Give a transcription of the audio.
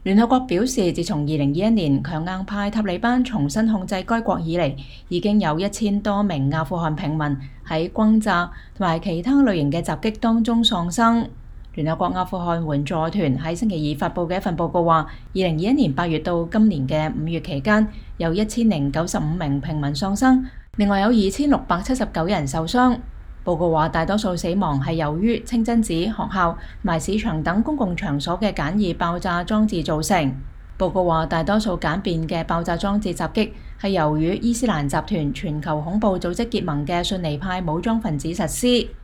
聯合國表示，自從2021年強硬派塔利班重新控制該國以嚟，已經有1000多名阿富汗平民喺轟炸同埋其他類型嘅襲擊當中喪生。聯合國阿富汗援助團喺星期二發布嘅一份報告話，2021年8月到今年嘅5月期間，有1095名平民喪生，另外有2679人受傷。報告話，大多數死亡係由於清真寺、學校同埋市場等公共場所嘅簡易爆炸裝置造成。報告話，大多數簡便嘅爆炸裝置襲擊係由與伊斯蘭集團全球恐怖組織結盟嘅遜尼派武裝分子實施。